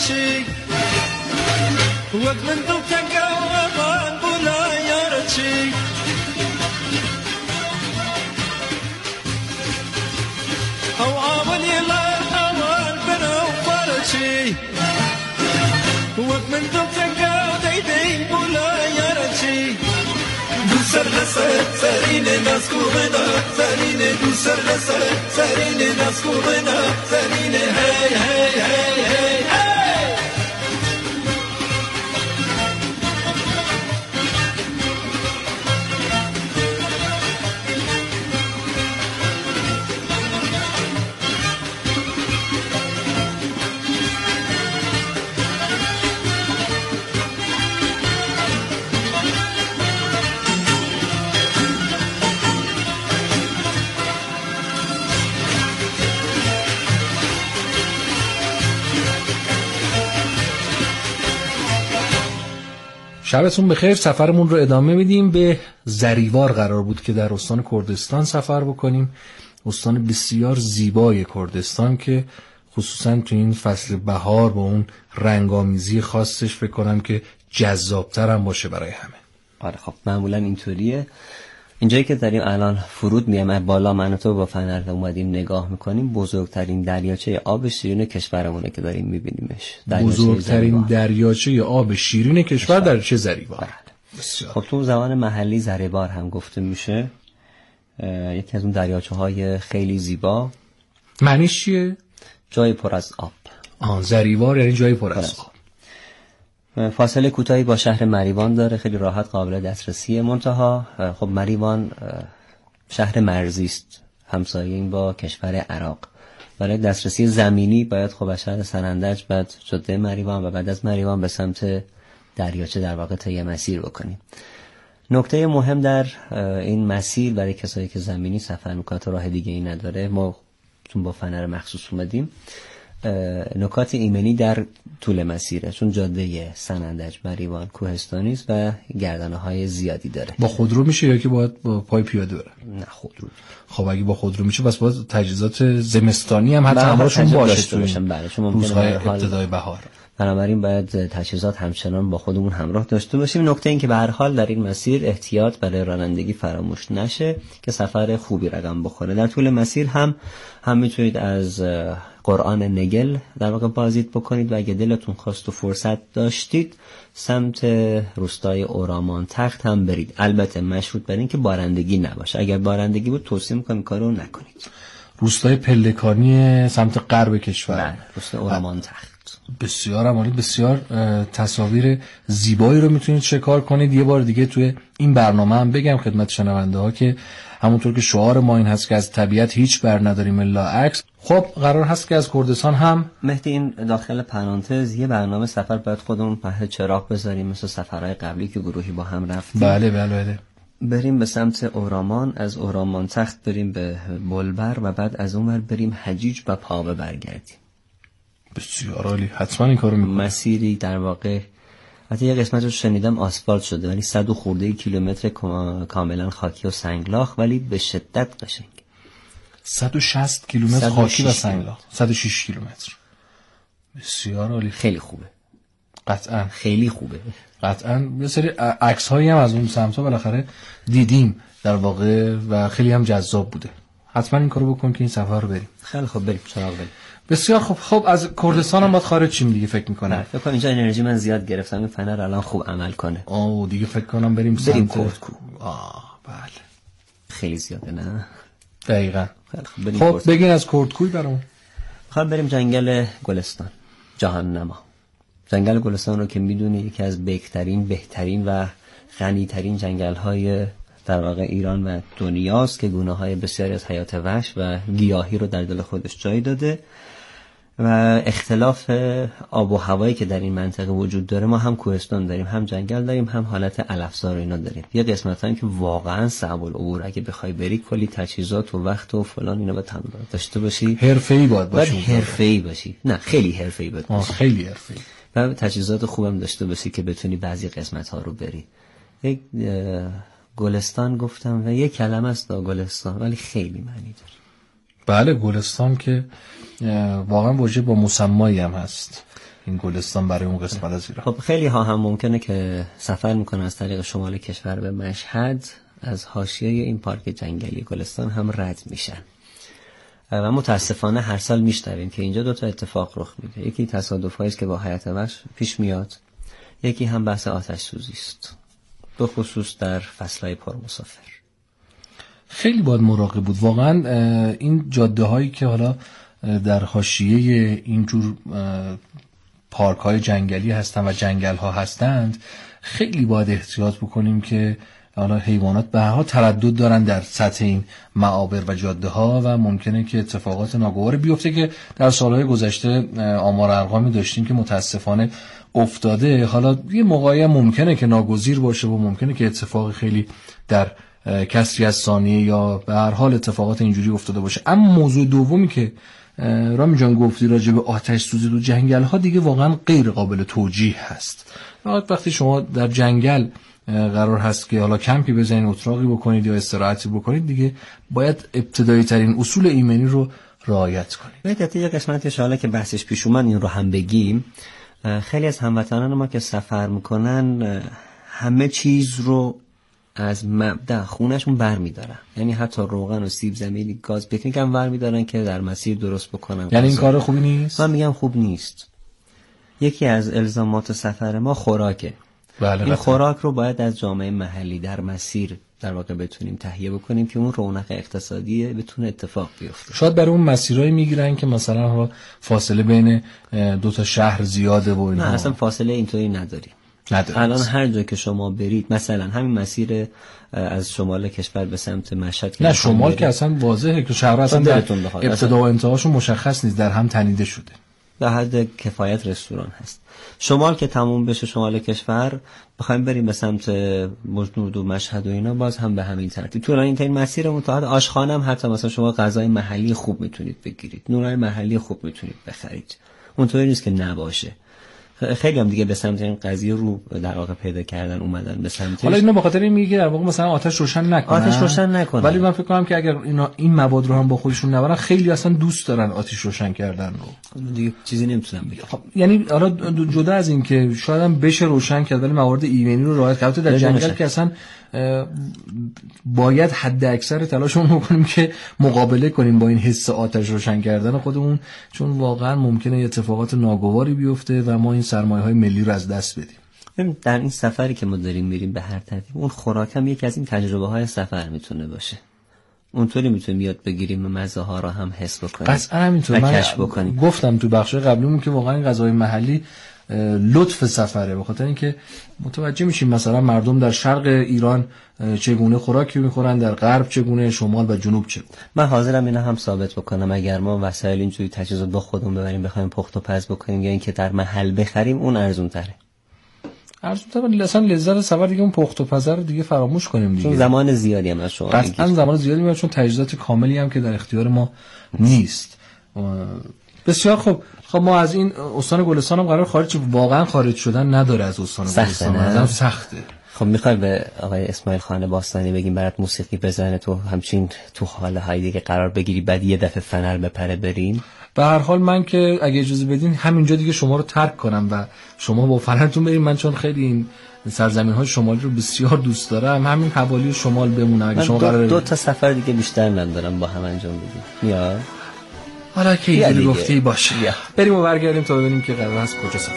یارچی وقت من تو تنگاوان بولا یارچی او آولی لا آوان بنو فارچی وقت من تو تنگاو دیدی بولا یارچی دوسر لسر سرین نسکوبنا سرین دوسر لسر سرین نسکوبنا سرین هی هی هی هی هی شبتون بخیر. سفرمون رو ادامه میدیم. به زریوار قرار بود که در استان کردستان سفر بکنیم، استان بسیار زیبای کردستان که خصوصا تو این فصل بهار با اون رنگامیزی خاصش فکر کنم که جذابتر هم باشه برای همه. آره خب معمولا اینطوریه. اینجایی که داریم الان فرود میایم بالا، من و تو با فنر اومدیم نگاه میکنیم، بزرگترین دریاچه آب شیرین کشورمونه که داریم میبینیمش. بزرگترین دریاچه آب شیرین کشور دریاچه زریوار. خب تو زبان محلی زریوار هم گفته میشه. یکی از اون دریاچه های خیلی زیبا. معنیش چیه؟ جای پر از آب. زریوار یعنی جای پر از آب. فاصله کوتاهی با شهر مریوان داره، خیلی راحت قابل دسترسیه. منتها خب مریوان شهر مرزی است، همسایه این با کشور عراق. برای دسترسی زمینی باید خب از شهر سنندج بعد جاده مریوان و بعد از مریوان به سمت دریاچه در واقع طی مسیر بکنیم. نکته مهم در این مسیر برای کسایی که زمینی سفر میکنن و راه دیگه ای نداره، ما چون با فنر مخصوص اومدیم، نکات ایمنی در طول مسیره، چون جاده سنندج مریوان کوهستانی است و گردنه های زیادی داره. با خودرو میشه یا که باید با پای پیاده بره؟ نه خودرو. خب اگه با خودرو میشه پس باید تجهیزات زمستانی هم حتی همراهشون باشه باشن. بله چون روزهای ابتدای بهار. بنابراین باید تجهیزات همچنان با خودمون همراه داشته باشیم. نکته این که به هر حال در این مسیر احتیاط برای رانندگی فراموش نشه که سفر خوبی رقم بخوره. در طول مسیر هم میتونید از قرآن نگل در واقع بازدید بکنید و اگه دلتون خواست و فرصت داشتید سمت روستای اورامان تخت هم برید. البته مشروط بر این که بارندگی نباشه. اگر بارندگی بود توصیه میکنم کارو نکنید. روستای پلکانی سمت غرب کشور. بله روستای اورامان تخت. بسیار عالی. بسیار تصاویر زیبایی رو میتونید شکار کنید. یه بار دیگه توی این برنامه هم بگم خدمت شنونده ها که همونطور که شعار ما این هست که از طبیعت هیچ بر نداریم الا عکس، خب قرار هست که از کردستان هم مهدی این داخل پرانتز یه برنامه سفر باید خودمون پهن چراغ بذاریم مثل سفرهای قبلی که گروهی با هم رفتیم. بله. بریم به سمت اورامان، از اورامان تخت بریم به بلبر و بعد از اونور بریم حجیج و پاوه برگردیم. بسیار عالی. حتما این کارو میکنم. مسیری در واقع حتی یه قسمت رو شنیدم آسفالت شده ولی 100 خورده کیلومتر کاملا خاکی و سنگلاخ ولی به شدت قشنگ. 160 کیلومتر خاکی و سنگلاخ. 106 کیلومتر. بسیار عالی. خیلی خوبه. قطعا خیلی خوبه. قطعا یه سری عکس هایی هم از اون سمت ها بالاخره دیدیم در واقع و خیلی هم جذاب بوده. حتما این کارو بکن که این سفر رو بریم. خیلی خوب بریم چراغ بریم. بسیار خوب. خب از کردستان هم باید خارج چیم دیگه فکر میکنم. فکر کنم اینجا انرژی من زیاد گرفتم، این فنر الان خوب عمل کنه. دیگه فکر کنم بریم سمت کردکو. بله. خیلی زیاده نه؟ دقیقاً. خب بگین از کردکوی برام. میخوام بریم جنگل گلستان، جهان نما. جنگل گلستان رو که میدونی یکی از بهترین و غنی‌ترین جنگل‌های در واقع ایران و دنیاست که گونه‌های بسیاری از حیات وحش و گیاهی رو در دل خودش جای داده و اختلاف آب و هوایی که در این منطقه وجود داره. ما هم کوهستان داریم، هم جنگل داریم، هم حالت علفزار اینا داریم. یه قسمتایی که واقعا صعب العبور، اگه بخوای بری کلی تجهیزات و وقت و فلان اینا باید داشته باشی. حرفه‌ای باید باشی. حرفه‌ای باشی. نه خیلی حرفه‌ای باید باشی. خیلی حرفه‌ای. و تجهیزات خوبم داشته باشی که بتونی بعضی قسمت‌ها رو بری. یک گلستان گفتم و یک کلمه است گلستان ولی خیلی معنی داره. بله گلستان که واقعا واژه با مسمایی هم هست. این گلستان برای اون قسمت از ایران. خب خیلی ها هم ممکنه که سفر میکنن از طریق شمال کشور به مشهد، از حاشیه این پارک جنگلی گلستان هم رد میشن و متاسفانه هر سال میشنویم که اینجا 2 اتفاق رخ میده. یکی تصادفایی است که با حیات وحش پیش میاد، یکی هم بحث آتش سوزی است، به خصوص در فصلهای پرمسافر. خیلی باید مراقب بود واقعا. این جاده هایی که حالا در حاشیه اینجور پارک های جنگلی هستن و جنگل ها هستند، خیلی باید احتیاط بکنیم که حالا حیوانات به هر حال تردد دارن در سطح این معابر و جاده ها و ممکنه که اتفاقات ناگواری بیفته که در سالهای گذشته آمار ارقامی داشتیم که متاسفانه افتاده. حالا یه موقعی ممکنه که ناگزیر باشه و ممکنه که اتفاق خیلی در کسری از ثانیه یا به هر حال اتفاقات اینجوری افتاده باشه. اما موضوع دومی که رامی جان گفتی راجع به آتش سوزی تو جنگل ها دیگه واقعا غیر قابل توجیه هست. وقتی شما در جنگل قرار هست که حالا کمپی بزنید، اتراقی بکنید یا استراحتی بکنید، دیگه باید ابتدایی ترین اصول ایمنی رو رعایت کنید. باید یه قسمتی شالا که بحثش پیش اومد این رو هم بگیم. خیلی از هموطنان ما که سفر میکنن همه چیز رو از مبدأ خونهشون برمیدارن، یعنی حتی روغن و سیب زمینی، گاز، پیکنیک هم برمیدارن که در مسیر درست بکنن. یعنی این کار خوبی نیست؟ من میگم خوب نیست. یکی از الزامات سفر ما خوراکه. بله، این خوراک رو باید از جامعه محلی در مسیر در واقع بتونیم تهیه بکنیم که اون رونق اقتصادی بتونه اتفاق بیفته. شاید برای اون مسیرایی میگیرن که مثلا فاصله بین 2 شهر زیاده و اینها. نه اصلا فاصله اینطوری نداریم. الان هر جا که شما برید، مثلا همین مسیر از شمال کشور به سمت مشهد، نه شمال که اصلا واضحه که شهر اصلا در ابتدا و انتهاشون مشخص نیست، در هم تنیده شده. به حد کفایت رستوران هست. شمال که تموم بشه شمال کشور، بخوایم بریم به سمت مجنود و مشهد و اینا، باز هم به همین ترتیب. تو این مسیر متعهد آشخانه هم حتی مثلا شما غذای محلی خوب میتونید بگیرید، نونای محلی خوب میتونید بخرید. اونطوری نیست که نباشه. خیلی هم دیگه به سمت این قضیه رو در واقع پیدا کردن اومدن به سمتش. حالا اینا به خاطر این میگه در واقع مثلا آتش روشن نکنن. ولی من فکر کنم که اگر اینا این مواد رو هم با خودشون نبرن، خیلی اصلا دوست دارن آتش روشن کردن رو. دیگه چیزی نمیتونم بگم. خب یعنی حالا جدا از این که شاید هم بشه روشن کرد، ولی موارد ایمنی رو رعایت کرد. در جنگل که اصلا باید حد اکثر تلاشمون بکنیم که مقابله کنیم با این حس آتش روشن کردن خودمون، چون واقعا ممکنه اتفاقات ناگواری بیفته و ما این سرمایه‌های ملی رو از دست بدیم. در این سفری که ما داریم میریم به هر ترتیب، اون خوراک هم یکی از این تجربه‌های سفر میتونه باشه. اونطوری میتونیم یاد بگیریم، مزه ها رو هم حس بکنیم. قطعا همینطور. من گفتم تو بخش قبلیمون که واقعا این غذای محلی لطف سفره، به خاطر اینکه متوجه میشیم مثلا مردم در شرق ایران چگونه خوراکی میخورن، در غرب چگونه، شمال و جنوب چگونه. من حاضرم اینا هم ثابت بکنم. اگر ما وسایل اینجوری تجهیزات با خودمون ببریم بخوایم پخت و پز بکنیم یا اینکه در محل بخریم، اون ارزون تره. ولی اصلا لذت سفر دیگه اون پخت و پز رو دیگه فراموش کنیم دیگه. چون زمان زیادی هم از شما قطعا زمان زیادی میاد، چون تجهیزات کاملی هم که در اختیار ما نیست. بسیار خوب. خب ما از این استان گلستان هم قرار واقعا خارج شدن نداره از استان گلستان. ازم سخته. خب میخوای به آقای اسماعیل خان باستانی بگیم برات موسیقی بزنه تو همچین تو حال های دیگه قرار بگیری، بعد یه دفعه فنر بپره بریم؟ به هر حال من که اگه اجازه بدین همینجا دیگه شما رو ترک کنم و شما با فنرتون بریم. من چون خیلی این سرزمین‌های شمالی رو بسیار دوست دارم، همین حوالی شمال بمونم. اگه شما قراره 2 تا سفر دیگه بیشتر ندارم با هم انجام بدیم. یا حالا که اینجوری گفتی باشه، بریم و برگردیم تا ببینیم که قرار است کجا سفر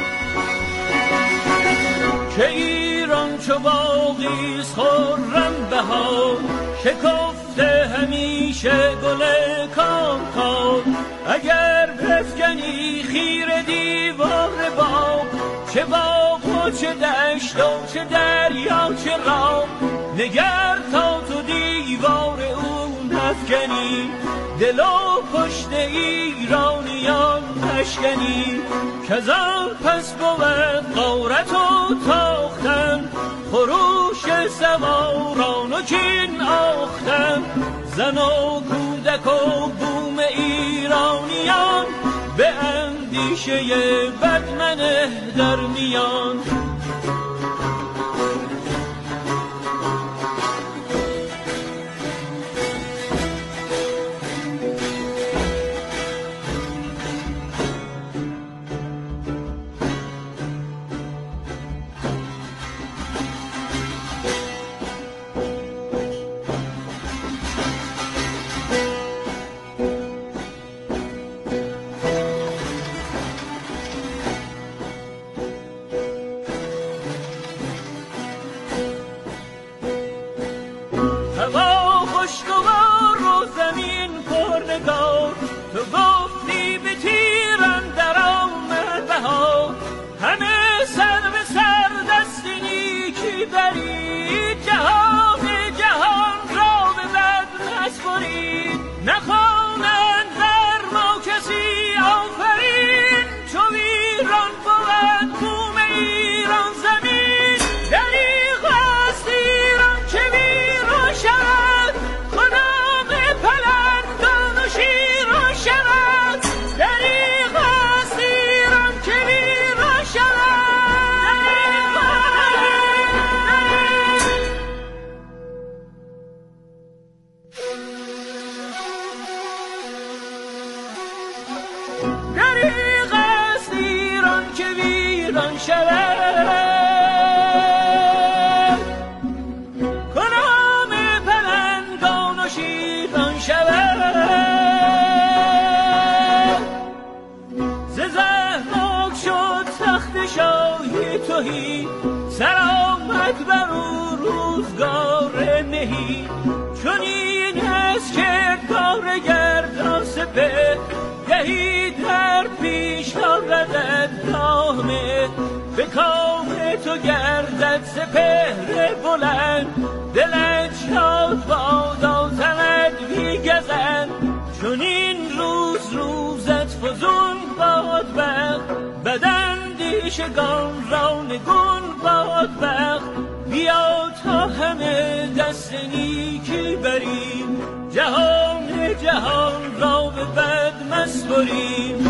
که ایران چو باغی خرم بهار، شکفته همیشه گل کام کام. اگر بفکنی خیره دیوار باغ، چه باغ و چه دشت و چه دریا چه راه، نگر تا تو دیوار اون نفکنی، دل و پشت ایرانیان اشکنی. کزان پس بود غارت و تاختن، خروش سواران و کین آختن. زن و کودک و بوم ایرانیان، به اندیشه بدمنه در میان. شود کنام پلنگان و شیران شود ز زهرناک شد تخت شاهی تهی سر آمد بر او روزگار مهی چنین است که کار گردان سپه گهی در پیش آردد نامه به کام تو گردد سپهر بلند دلت شاد بادا تنت بیگزند چنین روز روزت فزون باد بخت بداندیشگان را نگون باد بخت بیا تا همه دست نیکی بریم جهان را به بد مسپریم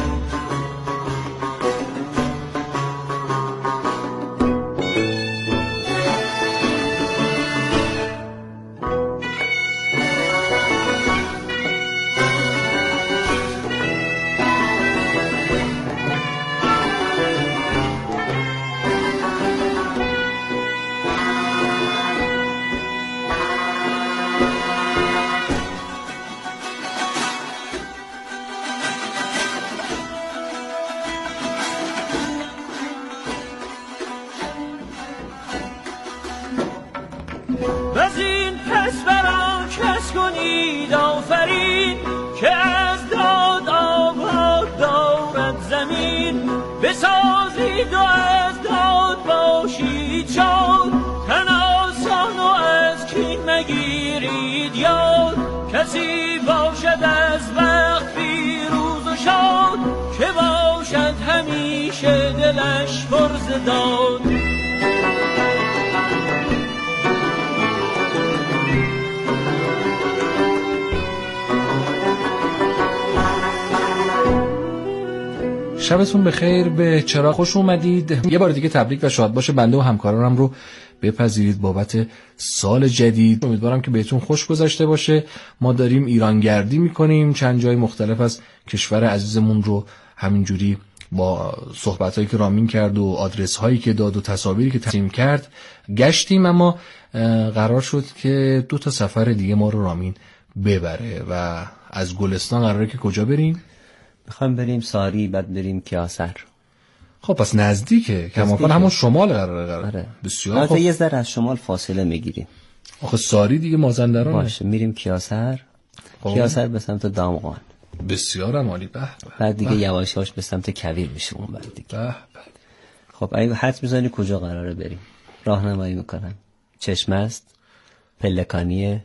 وزین پس بران کس کنید آفرین که از داد آباد دارد زمین بسازید و از داد باشید شاد تن آسان و از کین مگیرید یاد کسی باشد از وقت پیروز و شاد که باشد همیشه دلش پر ز داد شبتون بخیر، به چراغ خوش اومدید. یه بار دیگه تبریک و شاد باشه بنده و همکارانم رو بپذیرید بابت سال جدید. امیدوارم که بهتون خوش گذشته باشه. ما داریم ایرانگردی میکنیم، چند جای مختلف از کشور عزیزمون رو همینجوری با صحبتایی که رامین کرد و آدرس هایی که داد و تصاویری که تقسیم کرد گشتیم، اما قرار شد که 2 سفر دیگه ما رو رامین ببره و از گلستان قراره که کجا بریم؟ میخوایم بریم ساری، بعد بریم کیاسر. خب پس نزدیکه، کماکان همون شمال قراره. آره. بسیار خوب. یه ذره از شمال فاصله میگیریم. آخه ساری دیگه مازندرانه. باشه میریم کیاسر. کیاسر به سمت دامغان. بسیار عالی. به بعد دیگه یواش یواش به سمت کویر میشیم اون بعد دیگه. به خب اگه حد میزنی کجا قراره بریم؟ راهنمایی میکنم. چشمه است، پلکانیه،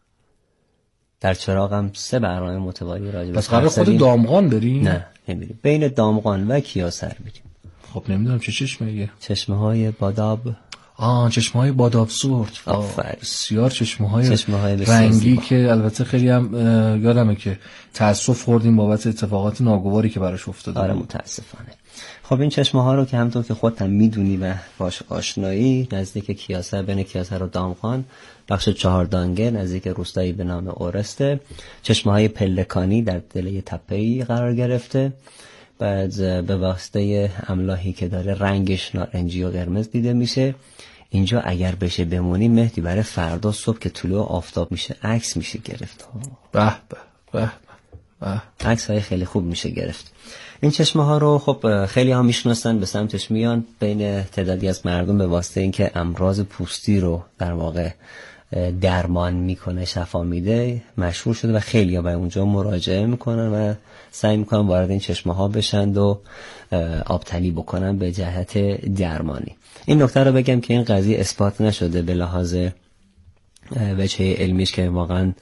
در چراغم 3 برنامه متوالی راجع به پس قراره خود دامغان بریم؟ نه نمیریم، بین دامغان و کیاسر میریم. خب نمیدونم چه چشمه‌ایه. چشمه‌های باداب. چشمه‌های باداب سورت. بسیار چشمه‌های رنگی که البته خیلی هم یادمه که تأسف خوردیم بابت اتفاقات ناگواری که براش افتاده. آره متاسفانه. خب این چشمه‌ها رو که همونطور که خودت هم میدونی و باش آشنایی، نزدیک کیاسر، بین کیاسر و دامغان، بخش 4 دانگه نزدیک روستایی به نام اورسته، چشمه‌های پلکانی در دل تپه‌ای قرار گرفته. بعد به واسطه املاحی که داره رنگش نارنجی و قرمز دیده میشه. اینجا اگر بشه بمونیم مهدی، برای فردا صبح که طلوع آفتاب میشه عکس میشه گرفت. به به به به، عکس‌های خیلی خوب میشه گرفت. این چشمه ها رو خب خیلی ها میشناسن، به سمتش میان. بین تعدادی از مردم به واسطه اینکه امراض پوستی رو در واقع درمان میکنه، شفا میده، مشهور شده و خیلی ها به اونجا مراجعه میکنن و سعی میکنن وارد این چشمه ها بشند و آبتنی بکنن به جهت درمانی. این نکته رو بگم که این قضیه اثبات نشده به لحاظ وجه علمیش که واقعا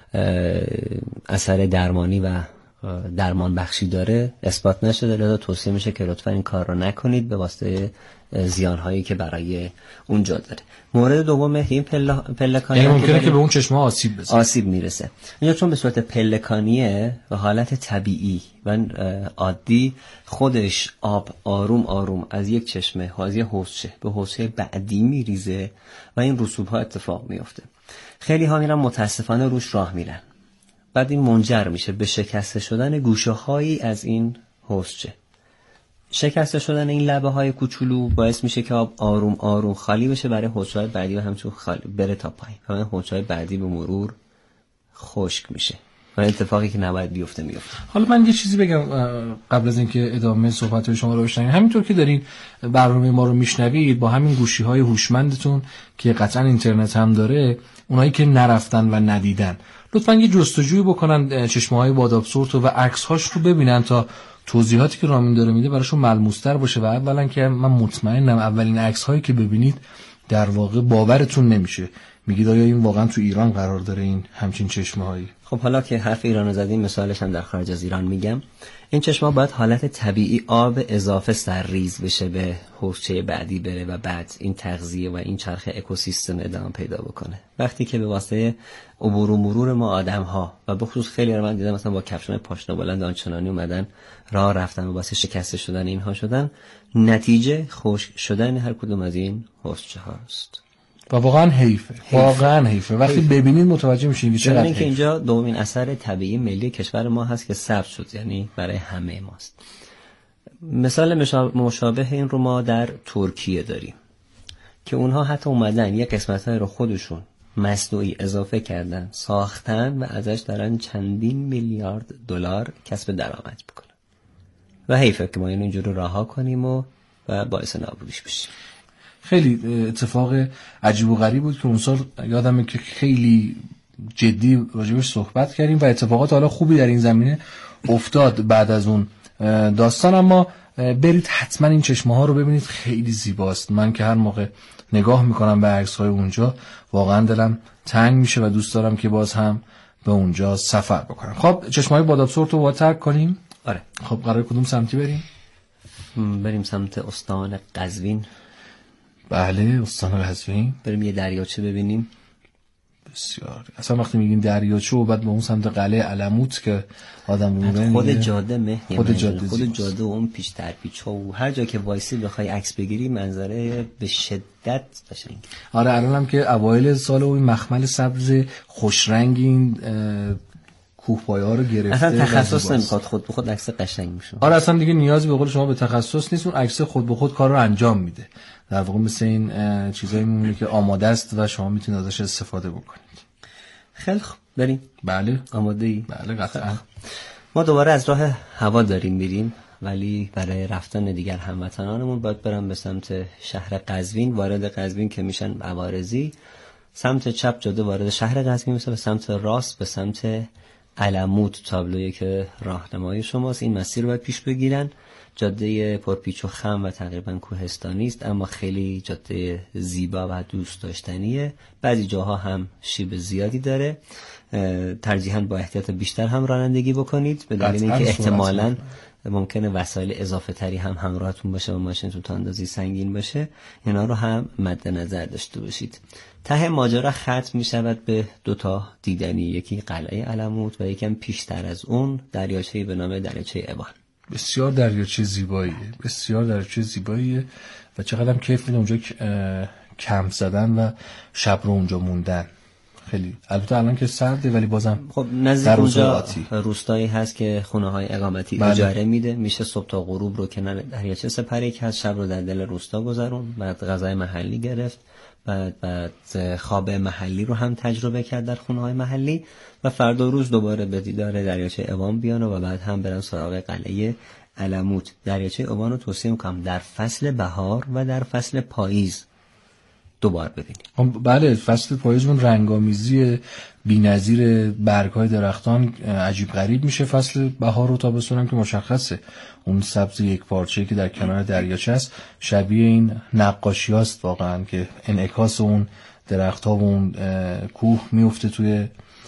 اثر درمانی و درمان بخشی داره اثبات نشده، لذا توصیه میشه که لطفا این کار رو نکنید به واسطه زیانهایی که برای اونجا داره. مورد دوم این پلکانی، یعنی ممکنه که به اون چشمه آسیب میرسه. اینجا چون به صورت پلکانیه و حالت طبیعی و عادی خودش آب آروم آروم از یک چشمه از یه حوضچه به حوضچه بعدی میریزه و این رسوب ها اتفاق میفته. خیلی ها میرن متاسفانه روش راه میرن، بعد این منجر میشه به شکسته شدن گوشه هایی از این حوضچه. شکسته شدن این لبه های کوچولو باعث میشه که آب آروم آروم خالی بشه برای حوض‌های بعدی و همچون خالی بره تا پایین و این حوض‌های بعدی به مرور خشک میشه و اتفاقی که نباید بیفته میفته. حالا من یه چیزی بگم قبل از اینکه ادامه صحبت‌های شما رو بشنویم. همینطور که دارین برنامه ما رو میشنوید با همین گوشی‌های هوشمندتون که قطعا اینترنت هم داره، اونایی که نرفتن و ندیدن لطفاً یه جستجوی بکنن چشمه‌های بادابسورت و عکس‌هاش رو ببینن تا توضیحاتی که رامین داره میده براشون ملموس‌تر باشه و اولا که من مطمئنم اولین عکس‌هایی که ببینید در واقع باورتون نمیشه، میگید آیا این واقعا تو ایران قرار داره این همچین چشمه‌هایی؟ خب حالا که حرف ایرانو زدیم مثالش هم در خارج از ایران میگم. این چشم‌ها باید حالت طبیعی آب اضافه سرریز بشه به حوضچه بعدی بره و بعد این تغذیه و این چرخ اکوسیستم ادامه پیدا بکنه. وقتی که به واسطه عبور و مرور ما آدم‌ها و به خصوص خیلی من دیدم مثلا با کفش‌های پاشنه بلند آنچنانی اومدن راه رفتن و واسه شکسته شدن اینها شدن، نتیجه خشک شدن هر کدوم از این حوضچه هاست. و واقعا حیفه. واقعا حیفه. وقتی ببینید متوجه میشین که چقدر حیفه. که اینجا دومین اثر طبیعی ملی کشور ما هست که ثبت شد، یعنی برای همه ماست. مثال مشابه این رو ما در ترکیه داریم که اونها حتی اومدن یک قسمت‌های رو خودشون مصنوعی اضافه کردن، ساختن و ازش دارن چندین میلیارد دلار کسب درآمد میکنن و حیفه که ما اینو اینجوری رها کنیم و باعث نابودیش بشیم. خیلی اتفاق عجیب و غریب بود که اون سال یادمه که خیلی جدی راجبش صحبت کردیم و اتفاقات حالا خوبی در این زمینه افتاد بعد از اون داستان. اما برید حتما این چشمه ها رو ببینید، خیلی زیباست. من که هر موقع نگاه میکنم به عکس های اونجا واقعا دلم تنگ میشه و دوست دارم که باز هم به اونجا سفر بکنم. خب چشمه های بادابسورت رو باید ترک کنیم. آره. خب قرار کدوم سمتی بریم؟ بریم سمت استان قزوین. بله استان قزوین. بریم یه دریاچه ببینیم. بسیار. اصلا وقتی میگین دریاچه و بعد به اون سمت قلعه علموت که آدم رو میبینه، خود جاده مهدی، خود جاده و اون پیشتر و هر جا که وایسی بخوای عکس بگیری منظره به شدت قشنگ. آره الانم که اوایل سال و این مخمل سبز خوش رنگ این کوهپایه‌ها رو گرفته. اصلا تخصص نمیخواد، خود به خود عکس قشنگ میشه. آره اصلا دیگه نیازی به قول شما به تخصص نیست، اون عکس خود به خود کار رو انجام میده. در واقع مثل این چیزایی میمونه که آماده است و شما میتونید ازش استفاده بکنید. خیلی خوب بریم. بله آماده ای؟ بله قطعا. ما دوباره از راه هوا داریم میریم، ولی برای رفتن دیگر هموطنانمون باید برم به سمت شهر قزوین. وارد قزوین که میشن عوارضی، سمت چپ جاده وارد شهر قزوین میشه، به سمت راست به سمت علموت تابلویی که راهنمای شماست. این مسیر رو باید پیش بگیرن. جاده پرپیچ و خم و تقریبا کوهستانی است، اما خیلی جاده زیبا و دوست داشتنیه. بعضی جاها هم شیب زیادی داره. ترجیحاً با احتیاط بیشتر هم رانندگی بکنید، به دلیل اینکه احتمالاً ممکنه وسایل اضافه تری هم همراهتون باشه و ماشینتون تا اندازی سنگین باشه. اینا رو هم مد نظر داشته باشید. ته ماجرا ختم می شود به دوتا دیدنی، یکی قلعه علموت و یکم پیشتر از اون دریاچه‌ای به نام دریاچه اوان. بسیار دریاچه زیباییه، بسیار دریاچه زیباییه و چقدر هم کیف میده اونجا کمپ زدن و شب رو اونجا موندن. خیلی البته الان که سرده ولی بازم خب نزدیک اونجا روستایی هست که خونه‌های اقامتی اجاره میده، میشه صبح تا غروب رو کنار دریاچه سپری کرد، شب رو در دل روستا گذرون، بعد غذای محلی گرفت، بعد خواب محلی رو هم تجربه کرد در خونه‌های محلی و فردا روز دوباره به دیدار دریاچه اوان بیان و بعد هم برن سراغ قلعه علموت. دریاچه اوان رو توصیه میکنم در فصل بهار و در فصل پاییز دوبار ببینید. بله فصل پاییز اون رنگامیزی بی‌نظیر برگ‌های درختان عجیب غریب میشه. فصل بهار و تابستون هم که مشخصه اون سبز یک پارچه‌ای که در کنار دریاچه است شبیه این نقاشی‌هاست واقعا که انعکاس اون درخت‌ها و اون کوه میفته توی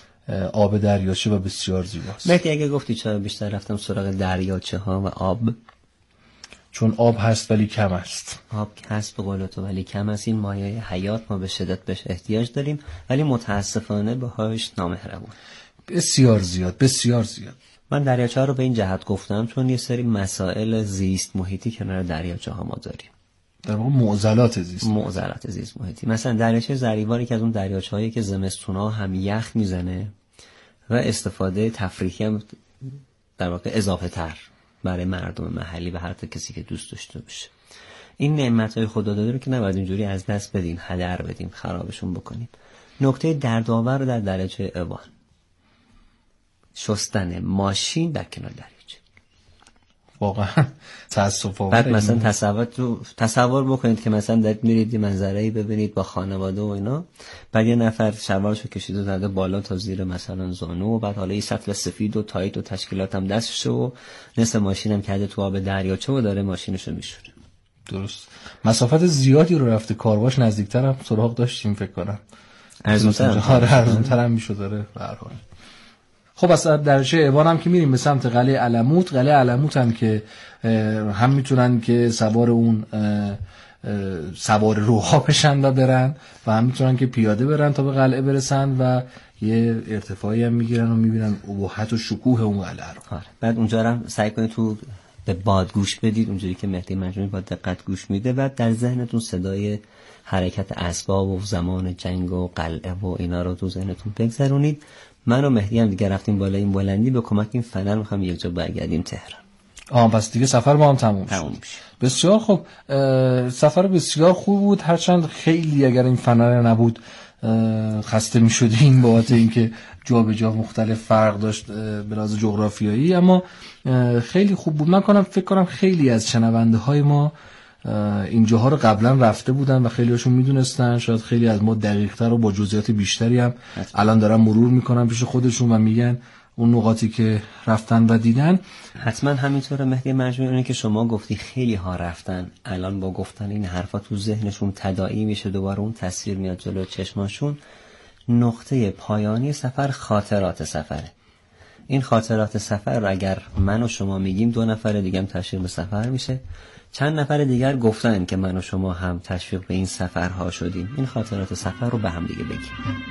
آب دریاچه و بسیار زیباست. مهدی اگه گفتی چرا بیشتر رفتم سراغ دریاچه‌ها و آب؟ چون آب هست ولی کم است. آب هست به قول تو ولی کم است. این مایه حیات، ما به شدت بهش احتیاج داریم ولی متاسفانه بهاش نامهربون. بسیار زیاد، بسیار زیاد. من دریاچه ها رو به این جهت گفتم چون یه سری مسائل زیست محیطی کنار دریاچه ها ما داریم. در واقع معضلات زیست محیطی. مثلا دریاچه زریواری که از اون دریاچه‌هایی که زمستونا هم یخ میزنه و استفاده تفریحی هم در واقع اضافه تر برای مردم محلی و هر تا کسی که دوست داشته باشه. این نعمت‌های خدا داده رو که نباید اینجوری از دست بدیم، هدر بدیم، خرابشون بکنیم. نکته دردآور رو در درجه اوان، شستن ماشین در کنار دریاچه. واقعا تأسف‌آور. بعد مثلا تصور بکنید که مثلا دارید میرید یه منظره‌ای ببینید با خانواده و اینا، بعد یه نفر شلوارشو کشیده و زده بالا تا زیر مثلا زانو و بعد حالا یه سطل سفید و تایت و تشکیلات هم دستشه و نصف ماشینم کرده تو آب دریاچه و داره ماشینشو میشوره. درست. مسافت زیادی رو رفته، کارواش نزدیکتر هم سراغ داشتیم فکر کنم. ارزون‌تر هم میشد داره به هر حال. خب از درجه ایوان هم که میریم به سمت قلعه علموت. قلعه علموت هم که هم میتونن که سوار اون سوار روها بشن و برن و هم میتونن که پیاده برن تا به قلعه برسن و یه ارتفاعی هم میگیرن و میبینن ابهت و شکوه اون قلعه رو. بعد اونجا هم سعی کنید تو به باد گوش بدید، اونجوری که مهدی منجوی با دقت گوش میده. بعد در ذهنتون صدای حرکت اسباب و زمان جنگ و قلعه و اینا رو تو ذهنتون بگذرونید. من و مهدی هم دیگه رفتیم بالا این بلندی، به کمک این فنر میخوام یک جا برگردیم تهران. پس دیگه سفر با هم تموم میشه. بسیار خوب، سفر بسیار خوب بود، هرچند خیلی اگر این فنر نبود خسته میشدیم بابت اینکه جا به جا مختلف فرق داشت به لحاظ جغرافیایی، اما خیلی خوب بود. من فکر کنم خیلی از شنونده های ما اینجاها رو قبلا رفته بودن و خیلی هاشون میدونستن، شاید خیلی از ما دقیق‌تر و با جزئیات بیشتری هم الان دارن مرور میکنن پیش خودشون و میگن اون نقاطی که رفتن و دیدن. حتما همینطوره مهدی منجوی، اینه که شما گفتی خیلی ها رفتن، الان با گفتن این حرفا تو ذهنشون تداعی میشه، دوباره اون تصویر میاد جلو چشماشون. نقطه پایانی سفر خاطرات سفره. این خاطرات سفر رو اگر من و شما میگیم، 2 نفر دیگه هم تشویق به سفر میشه، چند نفر دیگر گفتن که من و شما هم تشویق به این سفرها شدیم. این خاطرات سفر رو به هم دیگه بگیم.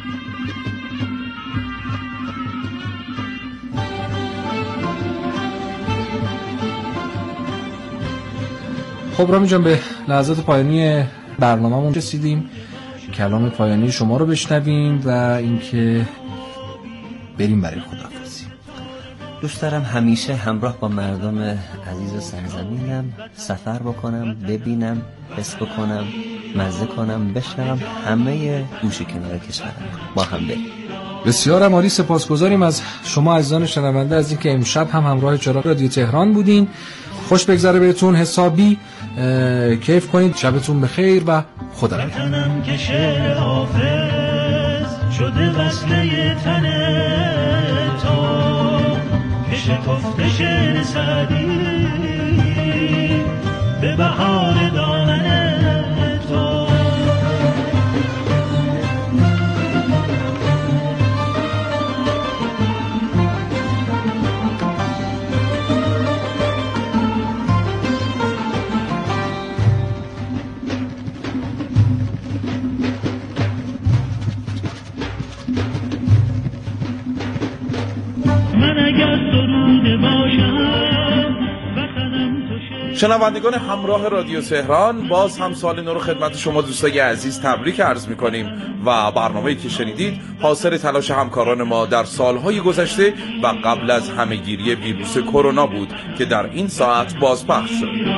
خب رامی جان، به لحظات پایانی برنامه‌مون رسیدیم. کلام پایانی شما رو بشنویم و اینکه بریم برای خداحافظی. دوست دارم همیشه همراه با مردم عزیز سرزمینم سفر بکنم، ببینم، حس بکنم، مزه کنم، بشنوم، همه گوشه کنار کشورم با هم بریم. بسیار عالی، سپاسگزاریم از شما عزیزان شنونده از اینکه امشب هم همراه چراغ رادیو تهران بودین. خوش بگذره بهتون، حسابی کیف کنید، شبتون بخیر و خدا نگهدار. وطنم که شعر حافظ شده وصله تن تو، که شکفته شعر سعدی به بهار دامن تو. شنوندگان همراه رادیو تهران، باز هم سال نو رو خدمت شما دوستای عزیز تبریک عرض می‌کنیم و برنامه‌ای که شنیدید حاصل تلاش همکاران ما در سالهای گذشته و قبل از همه‌گیری ویروس کرونا بود که در این ساعت بازپخش شد.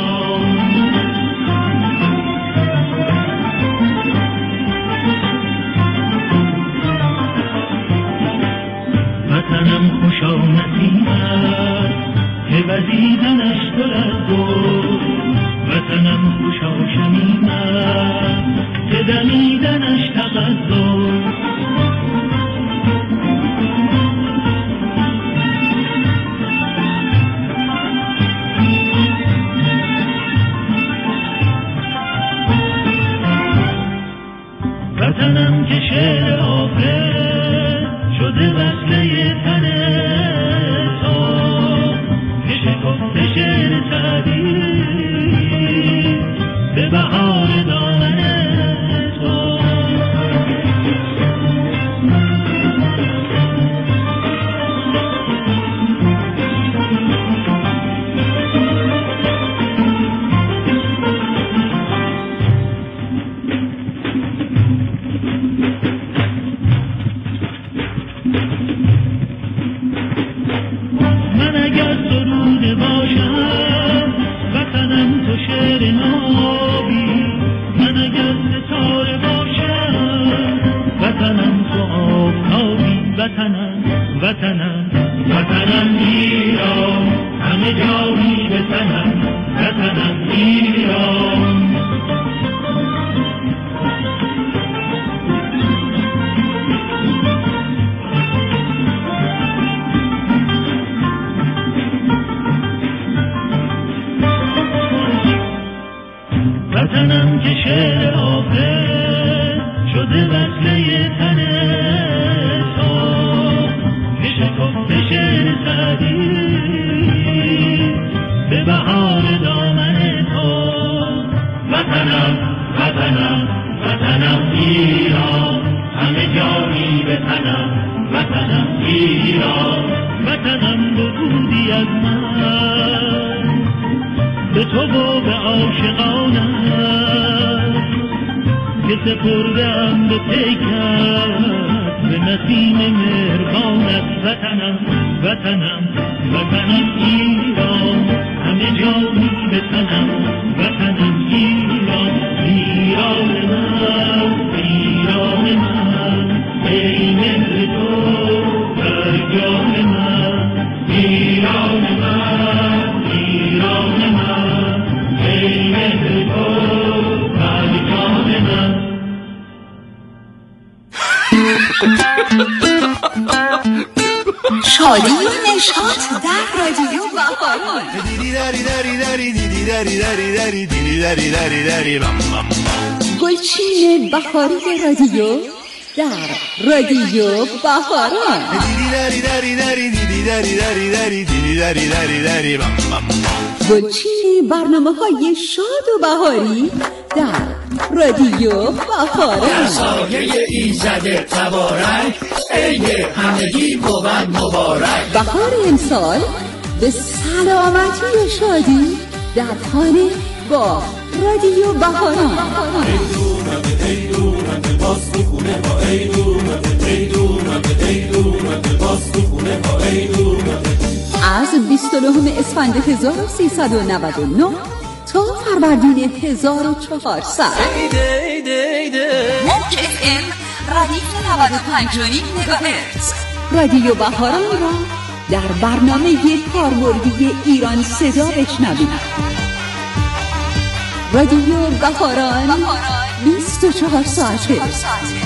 وطنم خوش آمدی که وزیدنش دلد بود، وطنم خوش آشمیدن که دمیدنش تقدر. وطنم که شعر حافظ شده وصله تن تو، که شکفته شعر سعدی به بهار دامن تو. من اگر سروده باشم من که شعر آخر شده وصله تن تو که شکفته شعر سعدی به بهار دامن تو. وطنم وطنم وطنم ایران همه جایی به تنم. وطنم ایران وطنم بودی از من به تو و به عاشقانم که سپردم به پیکت به نسیم مهربانت. وطنم وطنم وطنم ایران همه جایی به تنم. وطنم ایران ایران من ایران من ای مهر تو در جان من. ایران من ایران من ای مهر تو در جان من. شادی نشاط در رادیو بهاران. گلچین بهاری رادیو در رادیو بهاران. گلچین برنامه‌های شاد و بهاری در رادیو بهاران. سایه ایزد تبارک عید همگی بود مبارک. بهار امسال به سلامتی و شادی در خانه با رادیو بهاران. از 29 اسفند 1399 تا فروردین 1400 رادیو 95.9 مگاهرتز رادیو بهاران را در برنامه کاربردی ایران صدا بشنوید. رادیو بهاران 24 ساعته